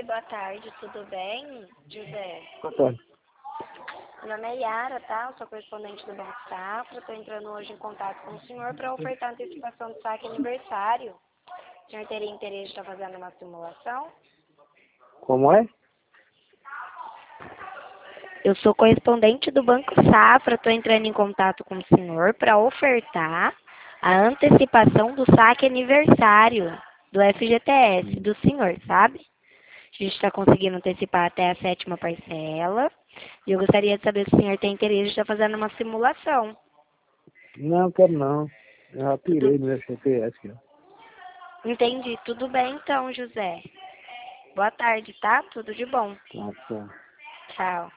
boa tarde, tudo bem, José? Boa tarde. Meu nome é Yara, tá? Eu sou correspondente do Banco Safra. Estou entrando hoje em contato com o senhor para ofertar antecipação do saque aniversário. O senhor teria interesse de estar fazendo uma simulação? Como é? Eu sou correspondente do Banco Safra. Estou entrando em contato com o senhor para ofertar a antecipação do saque aniversário do FGTS do senhor, sabe? A gente está conseguindo antecipar até a 7ª parcela. E eu gostaria de saber se o senhor tem interesse de estar fazendo uma simulação. Não, quero não. Eu já tirei no FGTS. Entendi. Tudo bem então, José. Boa tarde, tá? Tudo de bom. Tá, tá. Tchau.